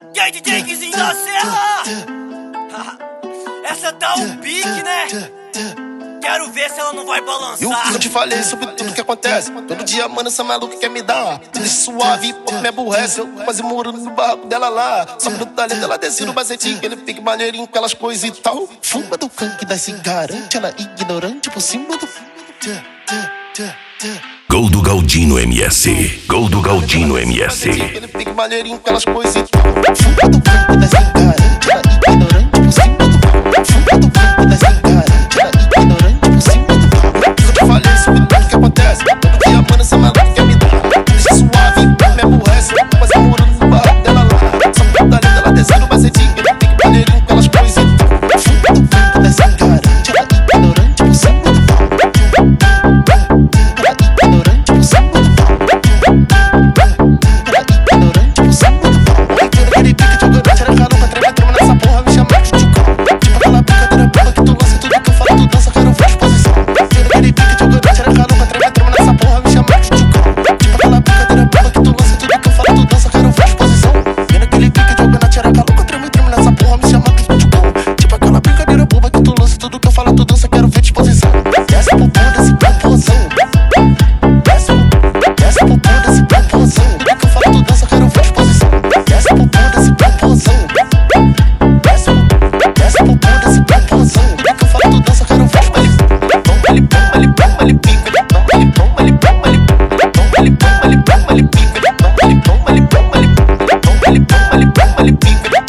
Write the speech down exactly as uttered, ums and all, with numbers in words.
E aí, D J Guizinho da Serra? Essa tá um pique, né? Quero ver se ela não vai balançar. E o que eu te falei sobre tudo que acontece? Todo dia, mano, essa maluca quer me dar. Deixa suave, pô, me aborrece. Eu quase morando no barraco dela lá. Só pro talento, ela desce no bacetinho. Ele fica maneirinho com aquelas coisas e tal. Fuma do funk, das se garante. Ela ignorante por cima do... Gol do Galdino M S. Gol do Galdino M S. Ele fica maneirinho com aquelas coisas e tal. Fuma do funk, das se garante. Ela ignorante por cima do... Fuma do funk, das se garante. Ela ignorante por cima do... Eu te falei sobre tudo que acontece. Todo dia, mano, essa maluca quer me dar. Deixa suave, me aborrece. Eu quase morando no barraco dela lá. Só pro talento, ela desce no bacetinho. Ele fica maneirinho com aquelas coisas e tal. Fuma do funk, das se garante. Ela ignorante por cima do... Ele